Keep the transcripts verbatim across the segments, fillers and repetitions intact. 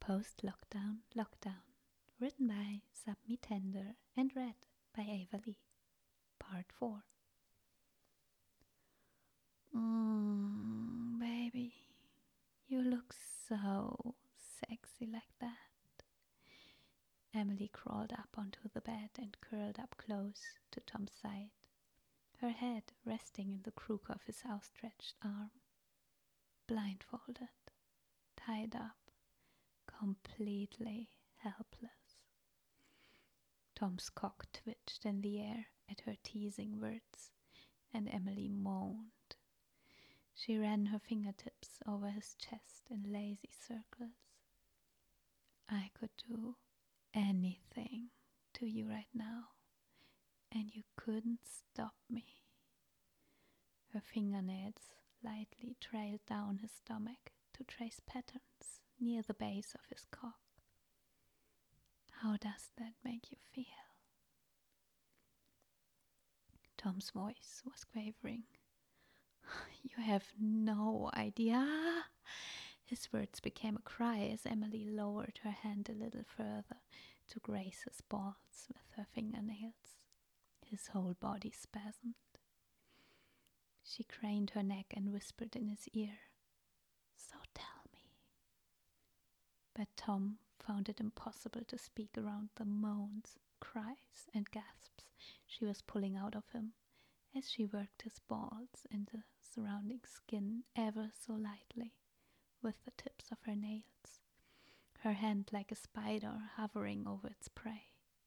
Post-Lockdown Lockdown, written by Submi Tender and read by Ava Lee. Part four. Mmm, baby, you look so sexy like that. Emily crawled up onto the bed and curled up close to Tom's side, her head resting in the crook of his outstretched arm. Blindfolded, tied up, completely helpless. Tom's cock twitched in the air at her teasing words, and Emily moaned. She ran her fingertips over his chest in lazy circles. I could do anything to you right now, and you couldn't stop me. Her fingernails lightly trailed down his stomach to trace patterns near the base of his cock. How does that make you feel? Tom's voice was quavering. You have no idea. His words became a cry as Emily lowered her hand a little further to graze his balls with her fingernails. His whole body spasmed. She craned her neck and whispered in his ear, "So tell me." But Tom found it impossible to speak around the moans, cries, and gasps she was pulling out of him as she worked his balls into the surrounding skin ever so lightly with the tips of her nails, her hand like a spider hovering over its prey.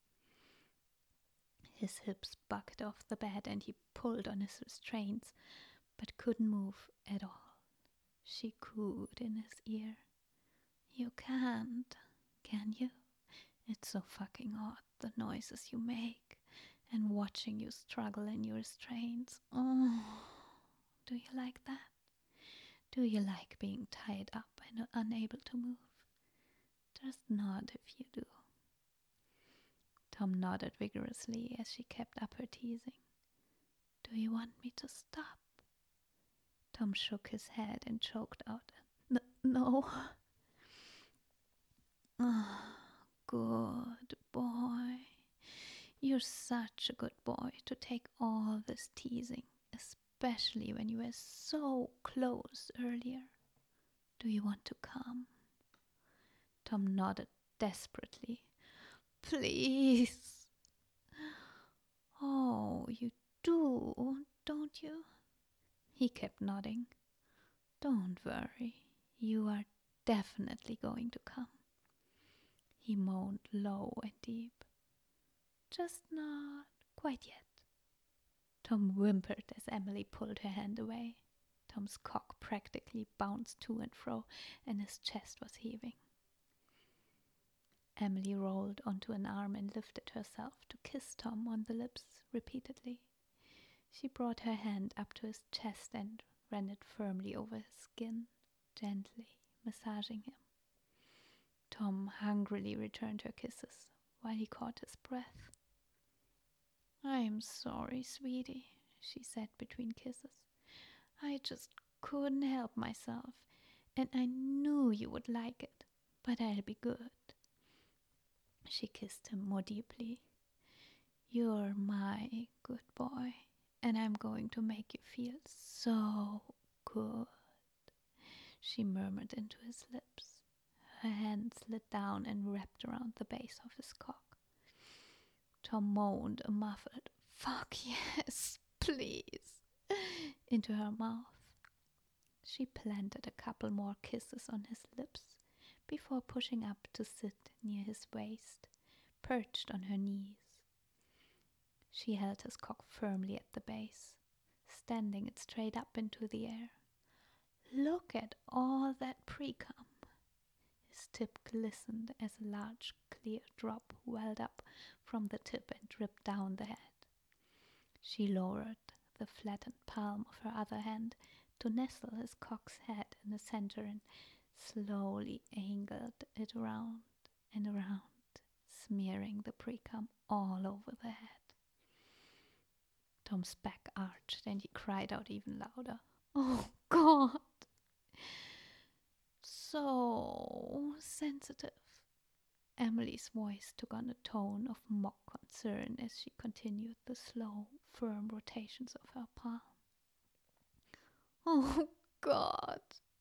His hips bucked off the bed and he pulled on his restraints, but couldn't move at all. She cooed in his ear, "You can't, can you? It's so fucking odd, the noises you make, and watching you struggle in your restraints. Oh, do you like that? Do you like being tied up and unable to move? Just nod if you do." Tom nodded vigorously as she kept up her teasing. "Do you want me to stop?" Tom shook his head and choked out, "N- No. Oh, good boy. You're such a good boy to take all this teasing, especially when you were so close earlier. Do you want to come?" Tom nodded desperately. "Please." "Oh, you do, don't you?" He kept nodding. "Don't worry, you are definitely going to come." He moaned low and deep. "Just not quite yet." Tom whimpered as Emily pulled her hand away. Tom's cock practically bounced to and fro, and his chest was heaving. Emily rolled onto an arm and lifted herself to kiss Tom on the lips repeatedly. She brought her hand up to his chest and ran it firmly over his skin, gently massaging him. Tom hungrily returned her kisses while he caught his breath. "I'm sorry, sweetie," she said between kisses. "I just couldn't help myself, and I knew you would like it, but I'll be good." She kissed him more deeply. "You're my good boy, and I'm going to make you feel so good," she murmured into his lips. Her hand slid down and wrapped around the base of his cock. Tom moaned a muffled, "Fuck yes, please," into her mouth. She planted a couple more kisses on his lips before pushing up to sit near his waist, perched on her knees. She held his cock firmly at the base, standing it straight up into the air. "Look at all that pre-cum." His tip glistened as a large clear drop welled up from the tip and dripped down the head. She lowered the flattened palm of her other hand to nestle his cock's head in the center and slowly angled it around and around, smearing the pre-cum all over the head. Tom's back arched and he cried out even louder, "Oh God!" so sensitive. Emily's voice took on a tone of mock concern as she continued the slow, firm rotations of her palm. Oh, God.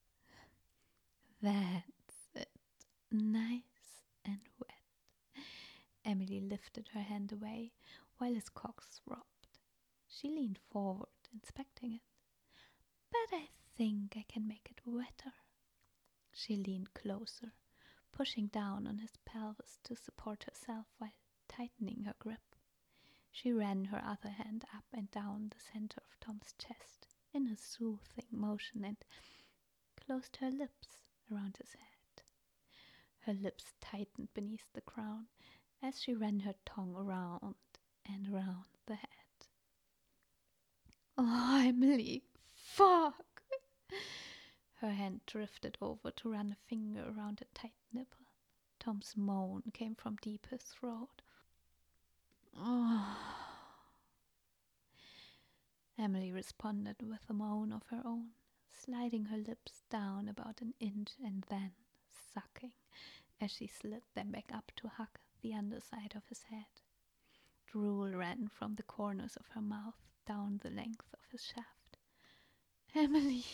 That's it. Nice and wet. Emily lifted her hand away while his cock throbbed. She leaned forward, inspecting it. But I think I can make it wetter. She leaned closer, pushing down on his pelvis to support herself while tightening her grip. She ran her other hand up and down the center of Tom's chest in a soothing motion and closed her lips around his head. Her lips tightened beneath the crown as she ran her tongue around and around the head. Oh, Emily, fuck! Her hand drifted over to run a finger around a tight nipple. Tom's moan came from deep his throat. Oh. Emily responded with a moan of her own, sliding her lips down about an inch and then sucking as she slid them back up to hug the underside of his head. Drool ran from the corners of her mouth down the length of his shaft. Emily!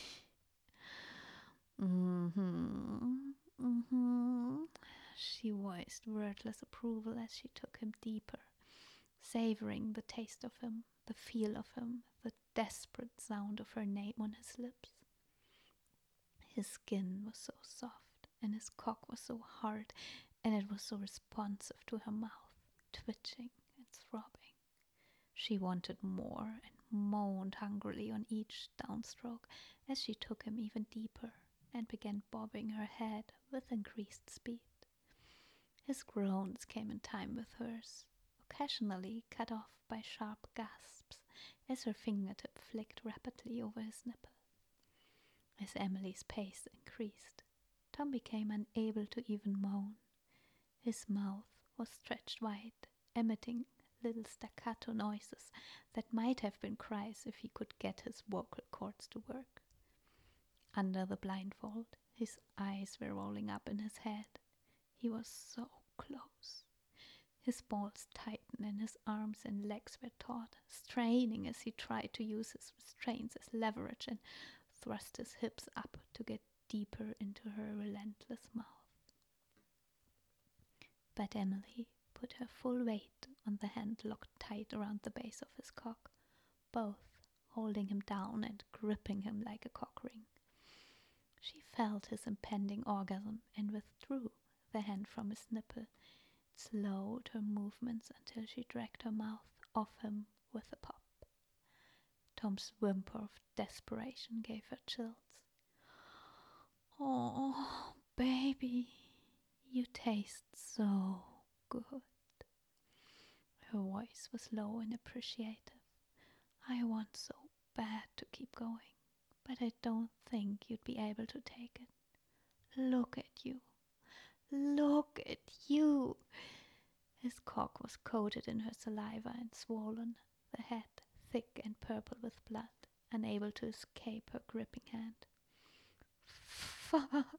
Mm-hmm, mm-hmm, she voiced wordless approval as she took him deeper, savoring the taste of him, the feel of him, the desperate sound of her name on his lips. His skin was so soft, and his cock was so hard, and it was so responsive to her mouth, twitching and throbbing. She wanted more and moaned hungrily on each downstroke as she took him even deeper and began bobbing her head with increased speed. His groans came in time with hers, occasionally cut off by sharp gasps as her fingertip flicked rapidly over his nipple. As Emily's pace increased, Tom became unable to even moan. His mouth was stretched wide, emitting little staccato noises that might have been cries if he could get his vocal cords to work. Under the blindfold, his eyes were rolling up in his head. He was so close. His balls tightened and his arms and legs were taut, straining as he tried to use his restraints as leverage and thrust his hips up to get deeper into her relentless mouth. But Emily put her full weight on the hand locked tight around the base of his cock, both holding him down and gripping him like a cock ring. She felt his impending orgasm and withdrew the hand from his nipple, slowed her movements until she dragged her mouth off him with a pop. Tom's whimper of desperation gave her chills. Oh, baby, you taste so good. Her voice was low and appreciative. I want so bad to keep going, but I don't think you'd be able to take it. Look at you. Look at you. His cock was coated in her saliva and swollen, the head thick and purple with blood, unable to escape her gripping hand. Fuck!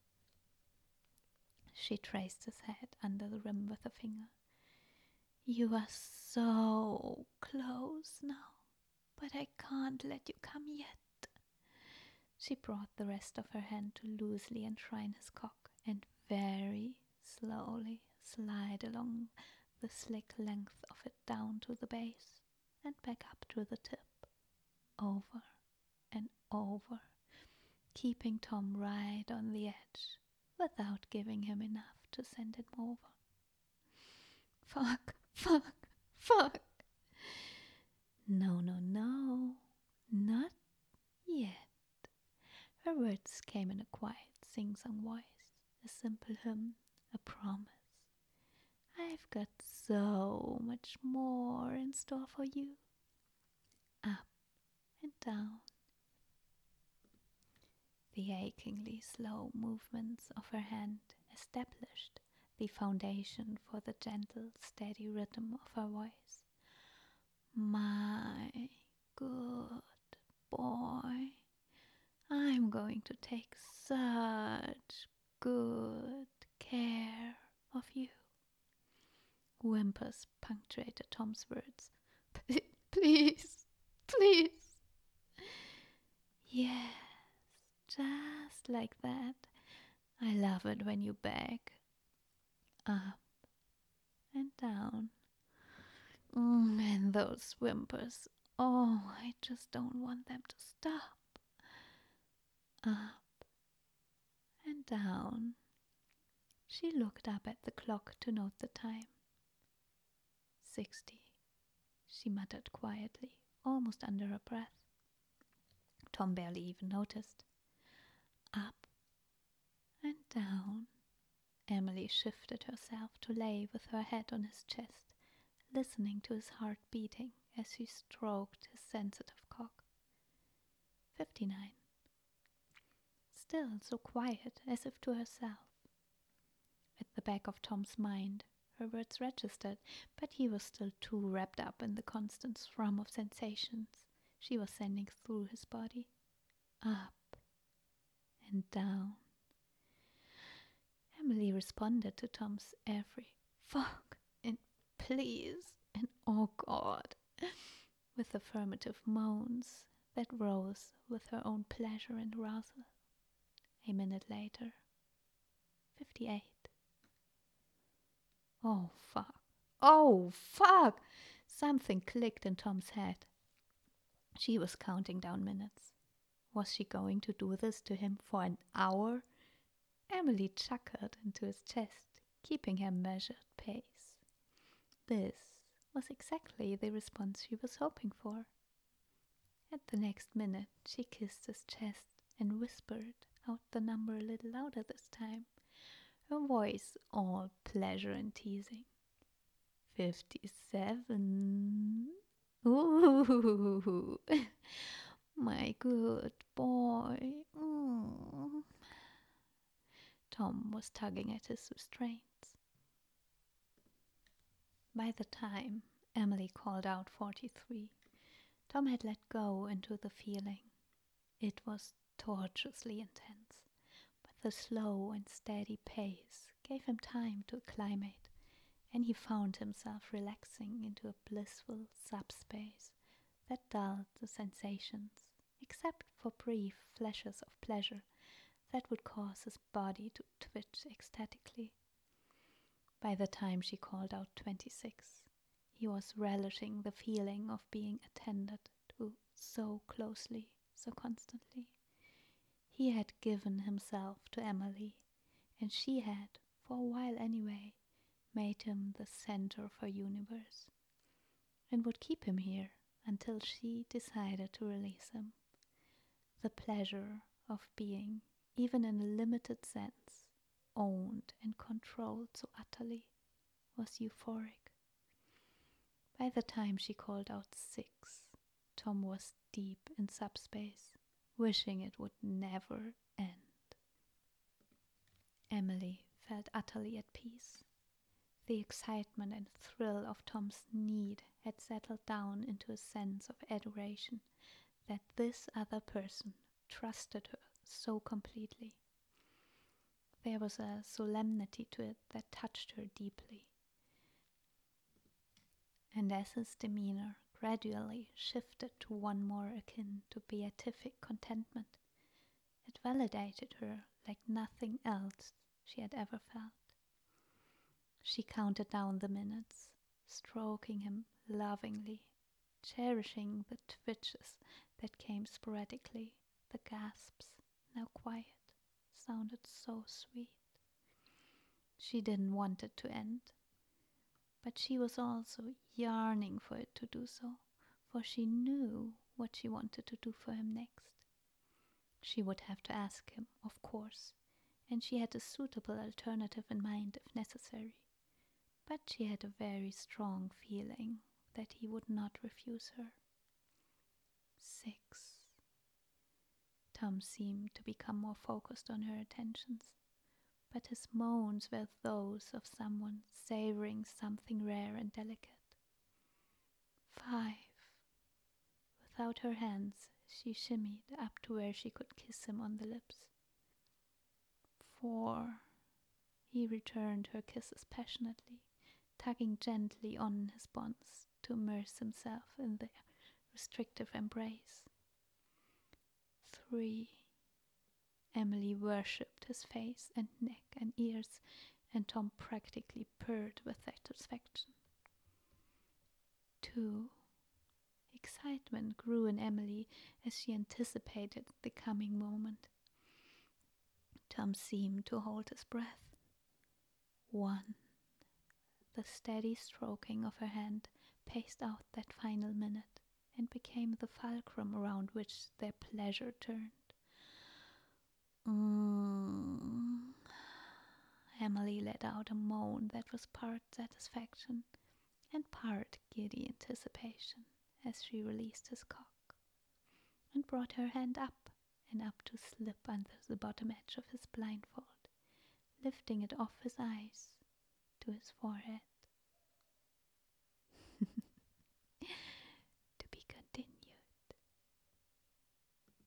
She traced his head under the rim with a finger. You are so close now, but I can't let you come yet. She brought the rest of her hand to loosely enshrine his cock and very slowly slide along the slick length of it down to the base and back up to the tip, over and over, keeping Tom right on the edge without giving him enough to send him over. Fuck, fuck, fuck. No, no, no, not yet. Her words came in a quiet, sing-song voice, a simple hymn, a promise. I've got so much more in store for you. Up and down. The achingly slow movements of her hand established the foundation for the gentle, steady rhythm of her voice. My good boy, I'm going to take such good care of you. Whimpers punctuated Tom's words. Please, please. Yes, just like that. I love it when you beg. Up and down. Mm, and those whimpers. Oh, I just don't want them to stop. Up and down. She looked up at the clock to note the time. Sixty, she muttered quietly, almost under her breath. Tom barely even noticed. Up and down. Emily shifted herself to lay with her head on his chest, listening to his heart beating as she stroked his sensitive cock. Fifty-nine. Still so quiet, as if to herself. At the back of Tom's mind, her words registered, but he was still too wrapped up in the constant thrum of sensations she was sending through his body. Up and down. Emily responded to Tom's every fuck and please and oh God with affirmative moans that rose with her own pleasure and arousal. A minute later, fifty-eight. Oh, fuck. Oh, fuck! Something clicked in Tom's head. She was counting down minutes. Was she going to do this to him for an hour? Emily chuckled into his chest, keeping her measured pace. This was exactly the response she was hoping for. At the next minute, she kissed his chest and whispered out the number a little louder this time, her voice all pleasure and teasing. Fifty-seven. Ooh, my good boy. Mm. Tom was tugging at his restraints. By the time Emily called out forty-three, Tom had let go into the feeling. It was tortuously intense, but the slow and steady pace gave him time to acclimate, and he found himself relaxing into a blissful subspace that dulled the sensations, except for brief flashes of pleasure that would cause his body to twitch ecstatically. By the time she called out twenty-six, he was relishing the feeling of being attended to so closely, so constantly. He had given himself to Emily, and she had, for a while anyway, made him the center of her universe, and would keep him here until she decided to release him. The pleasure of being, even in a limited sense, owned and controlled so utterly was euphoric. By the time she called out six, Tom was deep in subspace, wishing it would never end. Emily felt utterly at peace. The excitement and thrill of Tom's need had settled down into a sense of adoration that this other person trusted her so completely. There was a solemnity to it that touched her deeply. And as his demeanor gradually shifted to one more akin to beatific contentment, it validated her like nothing else she had ever felt. She counted down the minutes, stroking him lovingly, cherishing the twitches that came sporadically, the gasps, now quiet, sounded so sweet. She didn't want it to end, but she was also yearning for it to do so, for she knew what she wanted to do for him next. She would have to ask him, of course, and she had a suitable alternative in mind if necessary, but she had a very strong feeling that he would not refuse her. Six. Tom seemed to become more focused on her attentions, but his moans were those of someone savoring something rare and delicate. Five. Without her hands, she shimmied up to where she could kiss him on the lips. Four. He returned her kisses passionately, tugging gently on his bonds to immerse himself in their restrictive embrace. Three. Emily worshipped his face and neck and ears, and Tom practically purred with satisfaction. Two. Excitement grew in Emily as she anticipated the coming moment. Tom seemed to hold his breath. One. The steady stroking of her hand paced out that final minute and became the fulcrum around which their pleasure turned. Mm. Emily let out a moan that was part satisfaction and part giddy anticipation as she released his cock and brought her hand up and up to slip under the bottom edge of his blindfold, lifting it off his eyes to his forehead.